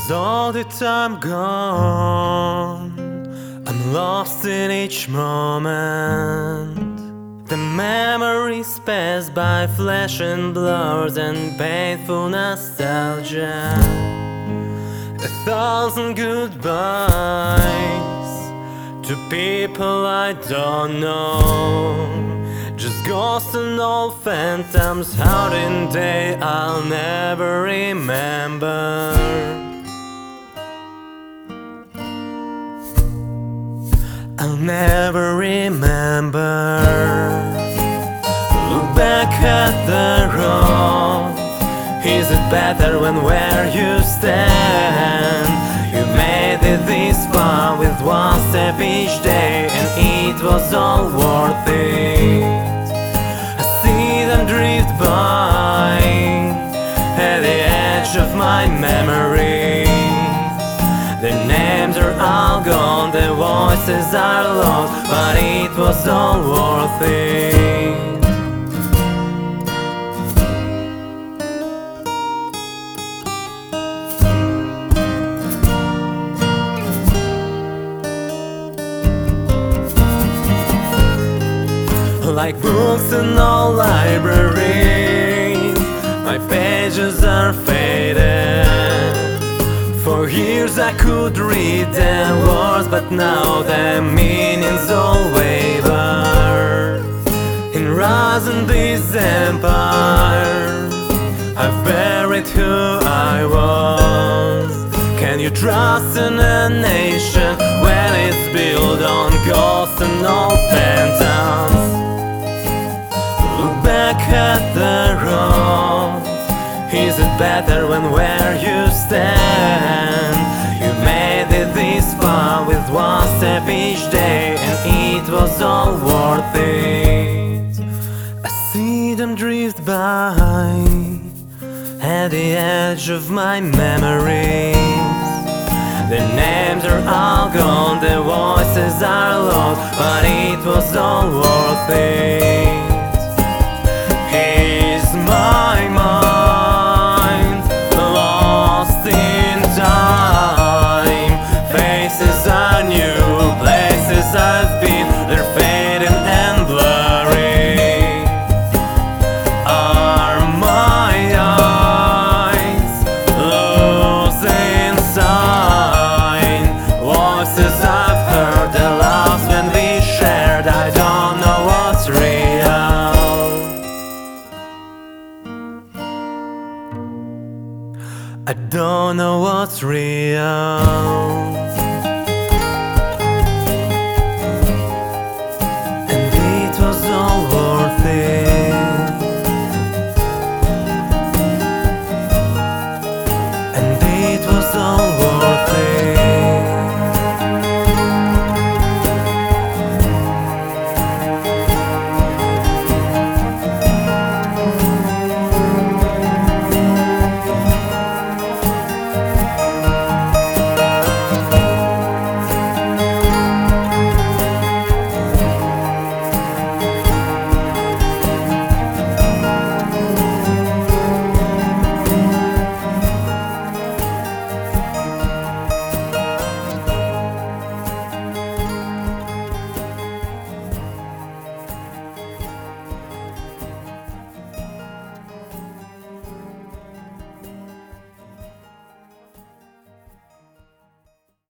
As all the time gone, I'm lost in each moment. The memories pass by, flash and blurs and painful nostalgia. 1,000 goodbyes to people I don't know. Just ghosts and old phantoms, out in day I'll never remember. I'll never remember. Look back at the road. Is it better when where you stand? You made it this far with one step each day, and it was all worth it. I see them drift by at the edge of my memories. Their names are all gone, their voices are lost, but it was all worth it. Like books in old libraries, my pages are faded. For years I could read their words, but now their meanings all waver. In rise and these empires, I've buried who I was. Can you trust in a nation when it's built on ghosts and old phantoms? Look back at the road. Is it better when where you stand? You made it this far with one step each day, and it was all worth it. I see them drift by at the edge of my memories. Their names are all gone, their voices are lost, but it was all worth it. Is my mind lost in time? Faces are new, places I've been, they're fading and blurry. Are my eyes losing sign? Voices are